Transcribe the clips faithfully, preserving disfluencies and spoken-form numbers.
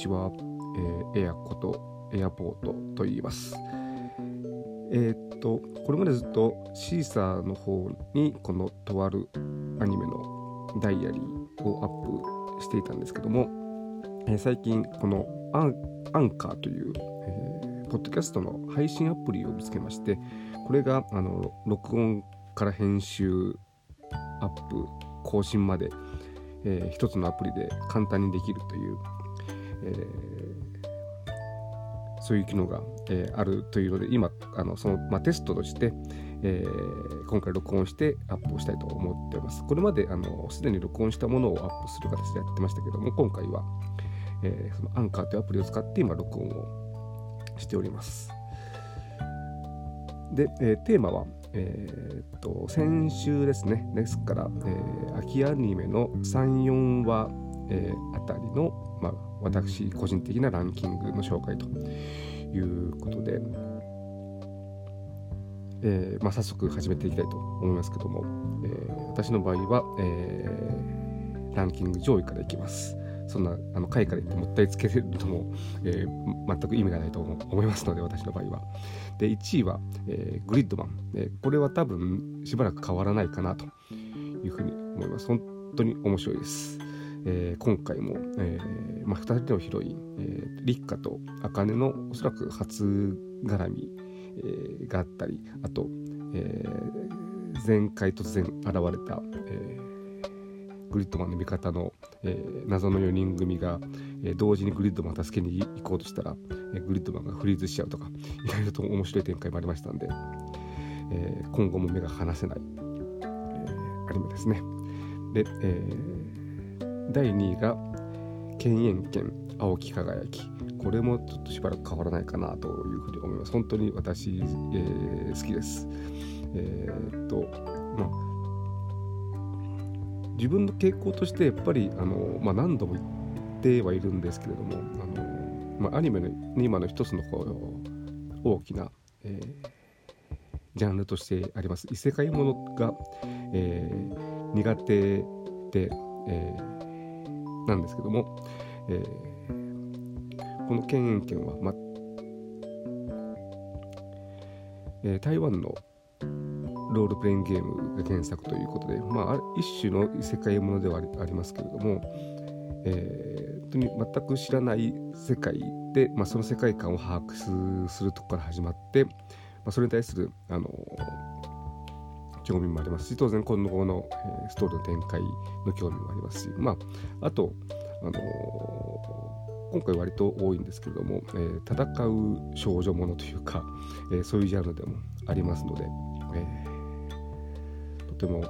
は、えー、エアことエアポートと言います。えー、っとこれまでずっとシーサーの方にこのとあるアニメのダイアリーをアップしていたんですけども、えー、最近このアン、アンカーという、えー、ポッドキャストの配信アプリを見つけまして、これがあの録音から編集アップ更新まで、えー、一つのアプリで簡単にできるという、えー、そういう機能が、えー、あるというので、今あのその、まあ、テストとして、えー、今回録音してアップをしたいと思っています。これまであのすでに録音したものをアップする形でやってましたけども、今回は、えー、そのアンカーというアプリを使って今録音をしております。で、えー、テーマはえー、っと先週ですね。ですから、えー、秋アニメのさん、よんわ、えー、あたりの、まあ、私個人的なランキングの紹介ということで、えーまあ、早速始めていきたいと思いますけども、えー、私の場合は、えー、ランキング上位からいきます。そんなあの下位から言ってもったいつけるのも、えー、全く意味がないと思いますので、私の場合は。で、いちいは、えー、グリッドマン、えー。これは多分しばらく変わらないかなというふうに思います。本当に面白いです。えー、今回も、えーまあ、ふたりのヒロイン、えー、リッカとアカネのおそらく初絡み、えー、があったり、あと、えー、前回突然現れた、えーグリッドマンの味方の、えー、謎のよにん組が、えー、同時にグリッドマンを助けに行こうとしたら、えー、グリッドマンがフリーズしちゃうとか、いろいろと面白い展開もありましたので、えー、今後も目が離せない、えー、アニメですね。で、えー、だいにいが剣炎剣青き輝き。これもちょっとしばらく変わらないかなというふうに思います。本当に私、えー、好きです。えー、っとまあ自分の傾向としてやっぱりあの、まあ、何度も言ってはいるんですけれども、あの、まあ、アニメの今の一つのこう大きな、えー、ジャンルとしてあります異世界ものが、えー、苦手で、えー、なんですけども、えー、この剣炎剣は、まえー、台湾のロールプレイングゲームが原作ということで、まあ、一種の異世界ものではありますけれども、えー、全く知らない世界で、まあ、その世界観を把握するところから始まって、まあ、それに対する、あのー、興味もありますし、当然今後の、えー、ストーリーの展開の興味もありますし、まあ、あと、あのー、今回割と多いんですけれども、えー、戦う少女ものというか、えー、そういうジャンルでもありますので、えーとても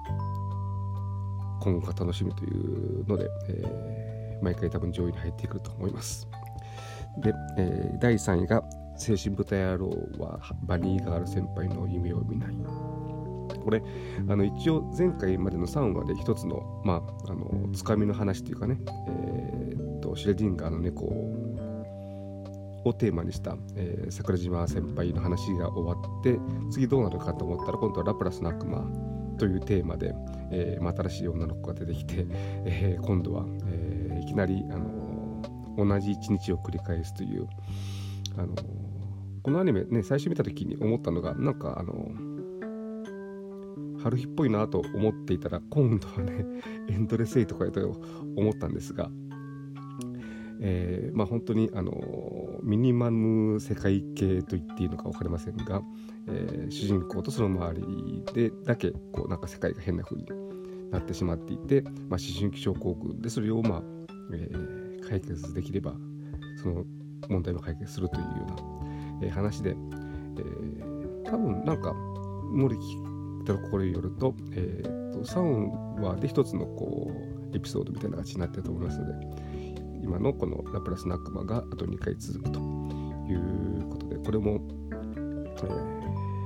今後が楽しみというので、えー、毎回多分上位に入ってくると思います。で、えー、だいさんいが青春豚野郎はバニーガール先輩の夢を見ない。これあの一応前回までのさんわで一つのまああのつかみの話というかね、えー、とシュレディンガーの猫をテーマにした、えー、桜島先輩の話が終わって、次どうなるかと思ったら今度はラプラスの悪魔というテーマで、えー、新しい女の子が出てきて、えー、今度は、えー、いきなり、あのー、同じ一日を繰り返すという、あのー、このアニメね、最初見た時に思ったのが、なんかあのー、春日っぽいなと思っていたら、今度はねエンドレスエイとかやと思ったんですが、えーまあ、本当に、あのー、ミニマム世界系と言っていいのか分かりませんが、えー、主人公とその周りでだけこうなんか世界が変な風になってしまっていて、まあ、思春期症候群でそれを、まあえー、解決できればその問題も解決するというような、えー、話で、えー、多分なんか森聞いたところによると、えー、とさんわで一つのこうエピソードみたいな形になっていると思いますので、今のこのラプラスの悪魔があとにかい続くということで、これも、えー、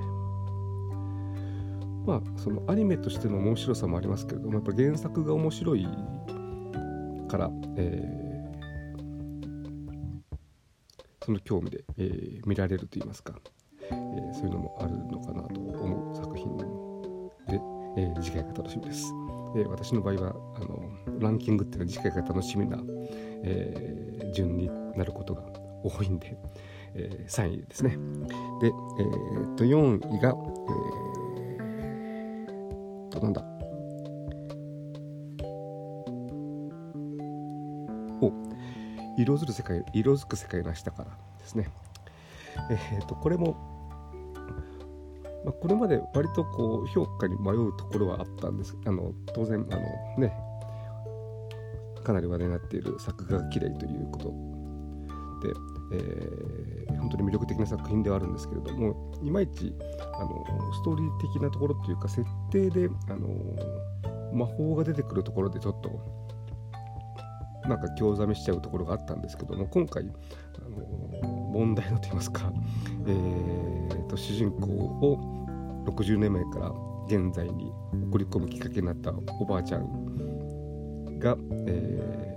まあそのアニメとしての面白さもありますけれども、やっぱ原作が面白いから、えー、その興味で、えー、見られるといいますか、えー、そういうのもあるのかなと思う作品で、えー、次回が楽しみです。えー、私の場合はあのランキングっていうのは次回が楽しみなえー、順になることが多いんで、えー、さんいですね。で、えー、とよんいが、えー、となんだお色づく世界色づく世界の明日からですね。えー、とこれも、まあ、これまで割とこう評価に迷うところはあったんです。あの当然あのねかなり話題になっている作画が綺麗ということで、えー、本当に魅力的な作品ではあるんですけれども、いまいちあのストーリー的なところというか設定であの魔法が出てくるところでちょっとなんか興ざめしちゃうところがあったんですけども、今回あの問題のといいますか、えー、と主人公をろくじゅうねんまえから現在に送り込むきっかけになったおばあちゃんが、え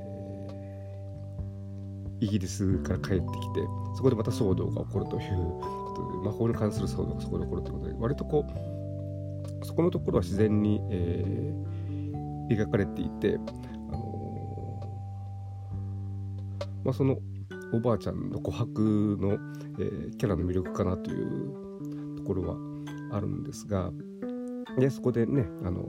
ー、イギリスから帰ってきて、そこでまた騒動が起こるということで、魔法に関する騒動がそこで起こるということで、割とこうそこのところは自然に、えー、描かれていて、あのーまあ、そのおばあちゃんの琥珀の、えー、キャラの魅力かなというところはあるんですが、でそこでね、あの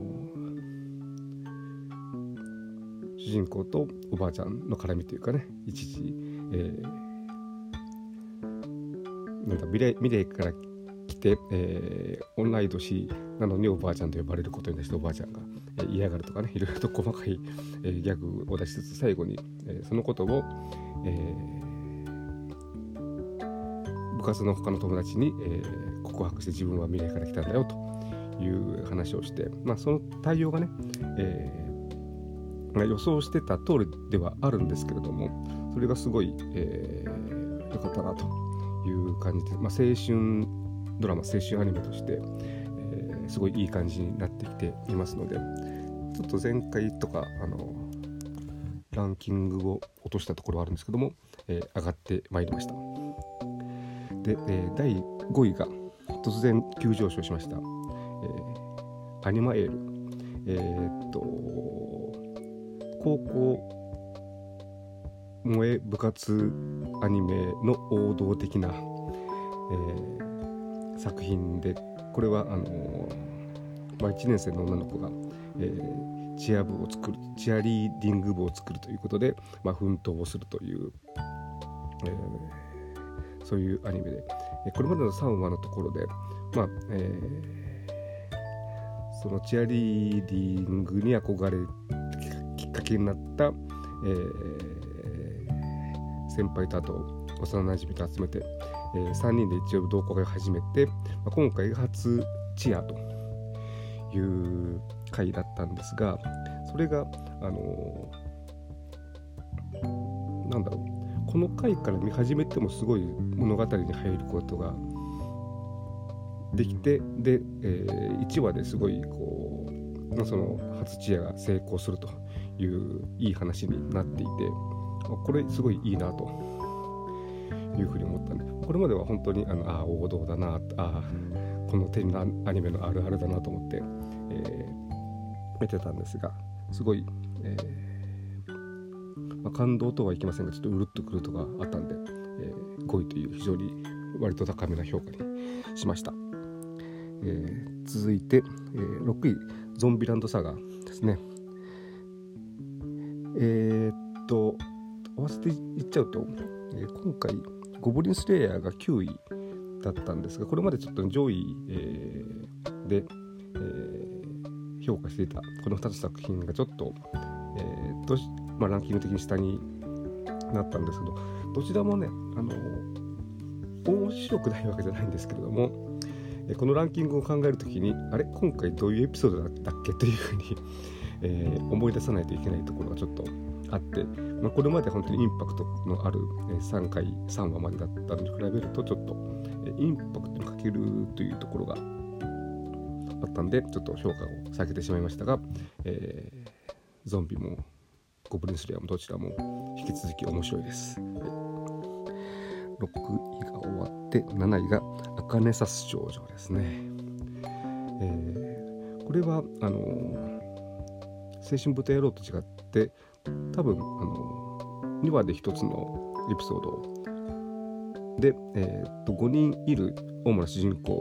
ー、主人公とおばあちゃんの絡みというかね、一時、えー、なんだ未来、未来から来て、えー、同い年なのにおばあちゃんと呼ばれることに対しておばあちゃんが、えー、嫌がるとかね、いろいろと細かい、えー、ギャグを出しつつ、最後に、えー、そのことを、えー部活の他の友達に、えー、告白して自分は未来から来たんだよという話をして、まあ、その対応がね、えーまあ、予想してた通りではあるんですけれども、それがすごい、えー、良かったなという感じで、まあ、青春ドラマ、青春アニメとして、えー、すごいいい感じになってきていますので、ちょっと前回とかあのランキングを落としたところはあるんですけども、えー、上がってまいりました。で、えー、だいごいが突然急上昇しました、えー、アニマエール、えー、っと高校萌え部活アニメの王道的な、えー、作品で、これはあのーまあ、いちねん生の女の子が、えー、チア部を作るチアリーディング部を作るということで、まあ、奮闘をするという、えーそういうアニメで、これまでのさんわのところで、まあえー、そのチアリーディングに憧れきっかけになった、えー、先輩とあと幼なじみと集めて、えー、さんにんで一応同好会を始めて、まあ、今回が初チアという会だったんですが、それがあのー、なんだろうこの回から見始めてもすごい物語に入ることができて、で、えー、いちわですごいこうその初チアが成功するといういい話になっていて、これすごいいいなというふうに思ったんで、これまでは本当にあのあ王道だなあこの手のアニメのあるあるだなと思って、えー、見てたんですが、すごい、えーまあ、感動とはいきませんがちょっとうるっとくるとかあったんで、えー、ごいという非常に割と高めな評価にしました。えー、続いて、えー、ろくいゾンビランドサガですね。えー、っと合わせて言っちゃうと、えー、今回ゴブリンスレイヤーがきゅういだったんですが、これまでちょっと上位、えー、で、えー、評価していたこのふたつ作品がちょっと、えーとまあ、ランキング的に下になったんですけど、どちらもねあの面白くないわけじゃないんですけれども、このランキングを考えるときにあれ今回どういうエピソードだったっけというふうに、えー、思い出さないといけないところがちょっとあって、まあ、これまで本当にインパクトのあるさんかいさんわまでだったのに比べるとちょっとインパクトに欠けるというところがあったんで、ちょっと評価を下げてしまいましたが、えー、ゾンビもゴブリンスレイヤーもどちらも引き続き面白いです。ろくいが終わってなないがアカネサス少女ですね。えー、これはあの青春豚野郎と違って多分あのにわでひとつのエピソードで、えー、とごにんいる主な主人公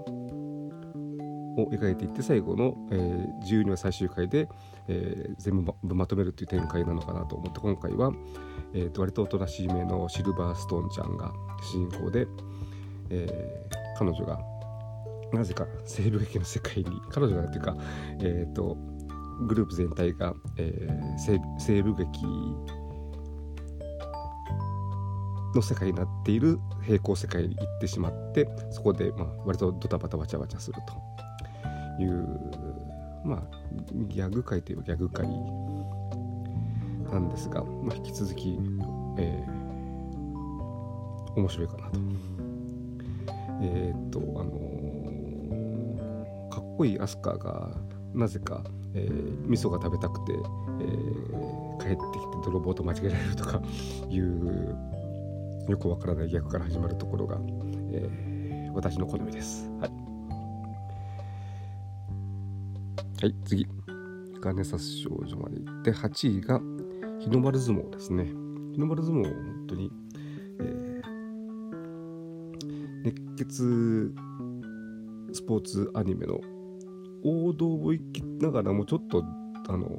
を描いていって、最後の、えー、じゅうにわ最終回で、えー、全部 ま, まとめるという展開なのかなと思って、今回は、えー、と割とおとなしいめのシルバーストーンちゃんが主人公で、えー、彼女がなぜか西部劇の世界に、彼女がというか、えー、とグループ全体が、えー、西, 西部劇の世界になっている平行世界に行ってしまって、そこで、まあ、割とドタバタバチャバチャするという、まあ、ギャグ界といえばギャグ界なんですが、まあ、引き続き、えー、面白いかなと。えー、っとあのー、かっこいいアスカがなぜか、えー、味噌が食べたくて、えー、帰ってきて泥棒と間違えられるとかいうよくわからないギャグから始まるところが、えー、私の好みです。はい、はい、次ガネサス少女まで行って、はちいが日の丸相撲ですね。日の丸相撲本当に、えー、熱血スポーツアニメの王道を行きながらもちょっとあの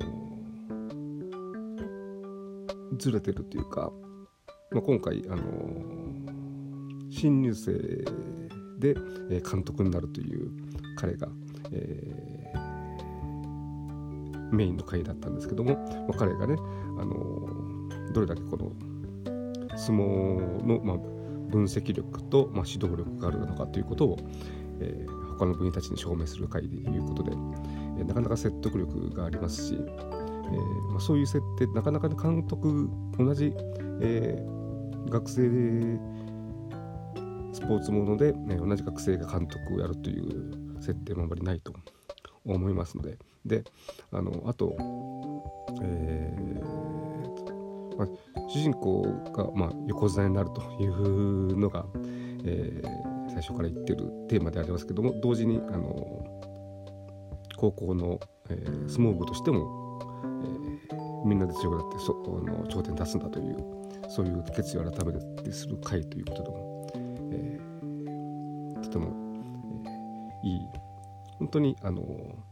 ずれてるというか、まあ、今回、あのー、新入生で、えー、監督になるという彼が、えー、メインの回だったんですけども、まあ、彼がね、あのー、どれだけこの相撲の、まあ、分析力と、まあ、指導力があるのかということを、えー、他の部員たちに証明する回ということで、えー、なかなか説得力がありますし、えーまあ、そういう設定なかなか監督同じ、えー学生スポーツもので、ね、同じ学生が監督をやるという設定もあまりないと思いますので、で、あの、あと、えーまあ、主人公が、まあ、横綱になるというのが、えー、最初から言ってるテーマでありますけども、同時にあの高校の、えー、相撲部としても、えー、みんなで強くなってそあの頂点に立つんだという、そういう決意を改めてする会ということでも、えー、とても、えー、いい、本当にあの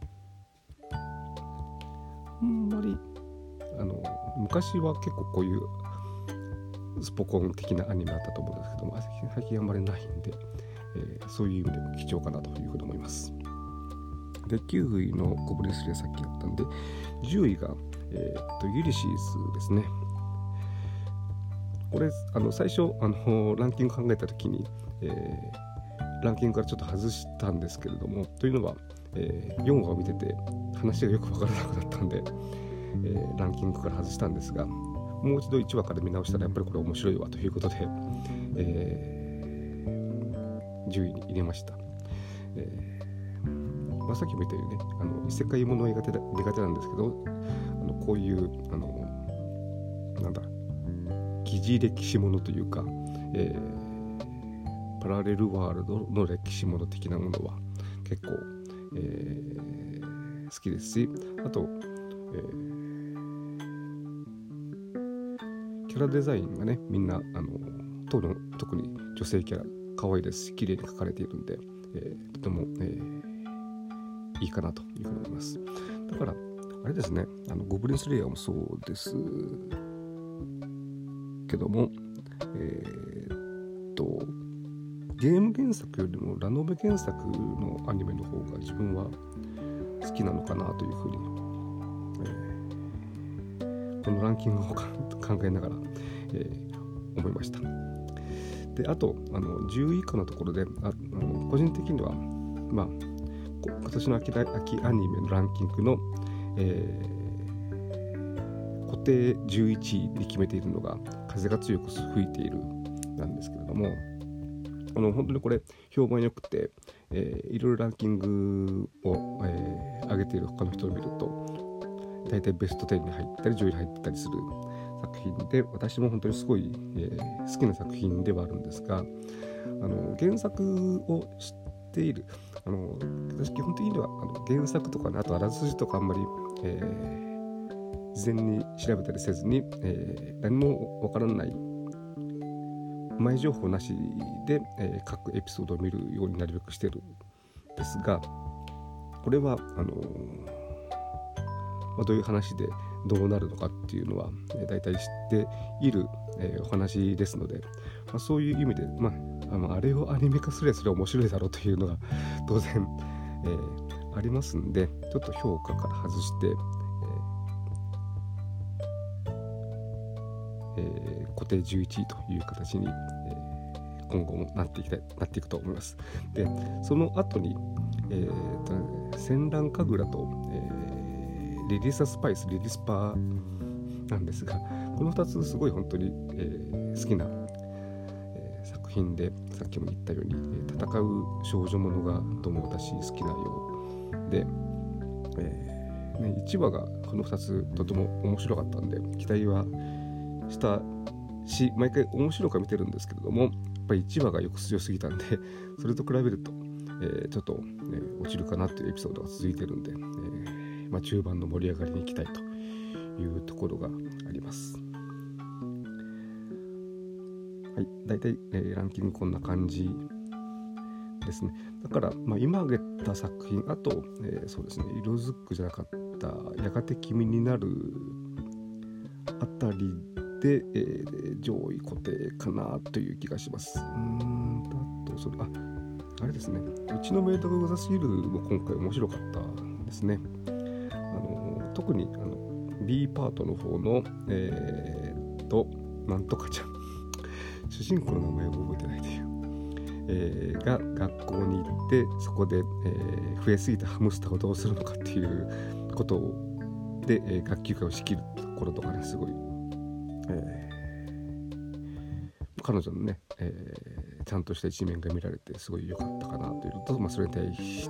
あんまりあの昔は結構こういうスポコン的なアニメだったと思うんですけども、最近あんまりないんで、えー、そういう意味でも貴重かなというふうに思います。で、きゅういのゴブリンスレイさっきやったんで、じゅういが、えー、とユリシーズですね。これあの最初あのランキング考えたときに、えー、ランキングからちょっと外したんですけれども、というのは、えー、よんわを見てて話がよく分からなくなったんで、えー、ランキングから外したんですが、もう一度いちわから見直したらやっぱりこれ面白いわということで、えー、じゅういに入れました。えーまあ、さっきも言ったようにね、あの異世界もの苦手だ苦手なんですけど、あのこういうあのなんだ疑似歴史ものというか、えー、パラレルワールドの歴史もの的なものは結構、えー、好きですし、あと、えー、キャラデザインがね、みんなあの特に女性キャラ可愛いですし、綺麗に描かれているんで、えー、とても、えー、いいかなというふうに思います。だからあれですね、あのゴブリンスレイヤーもそうですけども、えー、っとゲーム原作よりもラノベ原作のアニメの方が自分は好きなのかなというふうに、えー、このランキングを考えながら、えー、思いました。で、あとあのじゅうい以下のところで、ああの個人的には、まあ、今年の秋、秋アニメのランキングの、えー、固定じゅういちいに決めているのが風が強く吹いているなんですけれども、あの本当にこれ評判良くて、えー、いろいろランキングを、えー、上げている他の人を見ると大体ベストじゅうに入ったりじゅういに入ったりする作品で、私も本当にすごい、えー、好きな作品ではあるんですが、あの原作を知っている、あの私基本的にはあの原作とかね、あとあらすじとかあんまり、えー、 事前に調べたりせずに、えー、何もわからない前情報なしで、えー、各エピソードを見るようになるべくしてるんですが、これはあのーまあ、どういう話でどうなるのかっていうのは、えー、大体知っている、えー、お話ですので、まあ、そういう意味で、まあ、あのあれをアニメ化すればそれは面白いだろうというのが当然、えー、ありますんで、ちょっと評価から外して、えーえー、固定じゅういちいという形に、えー、今後もなっていきたいなっていくと思います。で、その後に、えーとね、戦乱神楽と、えー、リリーサスパイスリリスパーなんですが、このふたつすごい本当に、えー、好きな、えー、作品で、さっきも言ったように、えー、戦う少女ものがどうも私好きなようで、えーね、いちわがこのふたつとても面白かったんで期待はしたし、毎回面白くは見てるんですけれども、やっぱりいちわがよく強すぎたんで、それと比べると、えー、ちょっと、ね、落ちるかなというエピソードが続いてるんで、えーまあ、中盤の盛り上がりに期待というところがあります。はい、だいたい、えー、ランキングこんな感じですね。だから、まあ、今挙げた作品、あと、えー、そうですね、色づくじゃなかったやがて君になるあたりで、えー、上位固定かなという気がします。うーんだとそれああれですね、うちのメイドがゴザスヒルも今回面白かったですね。あの特にあの B パートの方のえー、っとなんとかちゃん主人公の名前を覚えてないという、えー、が学校に行って、そこで、えー、増えすぎたハムスターをどうするのかっていうことで、えー、学級会を仕切るところとかね、すごい、えー、彼女のね、えー、ちゃんとした一面が見られてすごい良かったかなというのと、まあ、それに対して、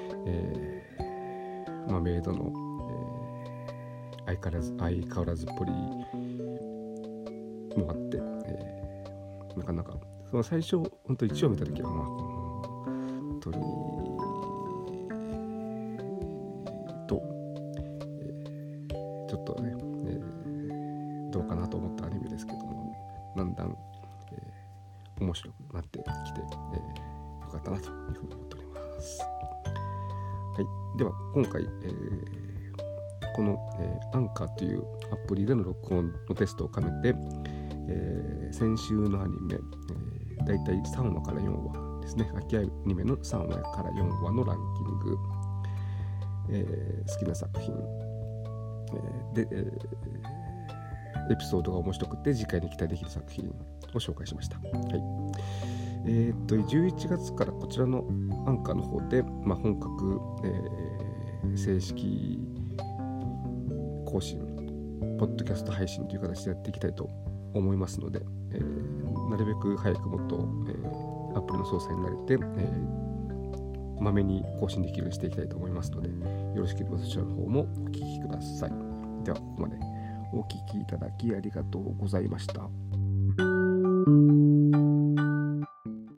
えーまあ、メイドの、えー、相変わらず相変わらずっぽりもあって、えー、なかなかその最初本当いちわ見た時は、まあ、本当にと、えー、ちょっとね、えー、どうかなと思ったアニメですけども、だんだん、えー、面白くなってきて、えー、よかったなというふうに思っております。はい、では今回、えー、この、えー、アンカーというアプリでの録音のテストを兼ねて、えー、先週のアニメ、えー、だいたいさんわからよんわですね、秋アニメのさんわからよんわのランキング、えー、好きな作品、えー、で、えー、エピソードが面白くて次回に期待できる作品を紹介しました。はい、えー、っとじゅういちがつからこちらのアンカーの方で、まあ、本格、えー、正式更新ポッドキャスト配信という形でやっていきたいと思いますので、えー、なるべく早くもっと、えー、アプリの操作に慣れて、えー、まめに更新できるようにしていきたいと思いますので、よろしければそちらの方もお聞きください。ではここまでお聞きいただきありがとうございました。